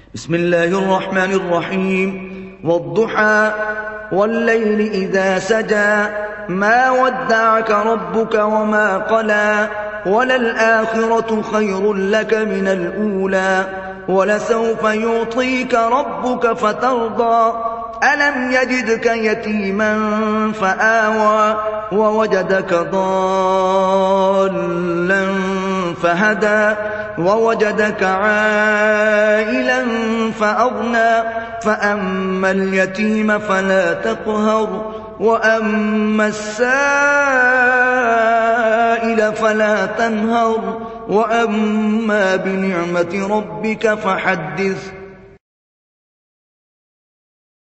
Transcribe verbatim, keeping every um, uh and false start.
بسم الله الرحمن الرحيم. والضحى والليل إذا سجى ما ودعك ربك وما قلى وللآخرة خير لك من الأولى ولسوف يعطيك ربك فترضى ألم يجدك يتيما فآوى ووجدك ضالا فهدى ووجدك عائلا فأغنى فأما اليتيم فلا تقهر وأما السائل فلا تنهر وأما بنعمة ربك فحدث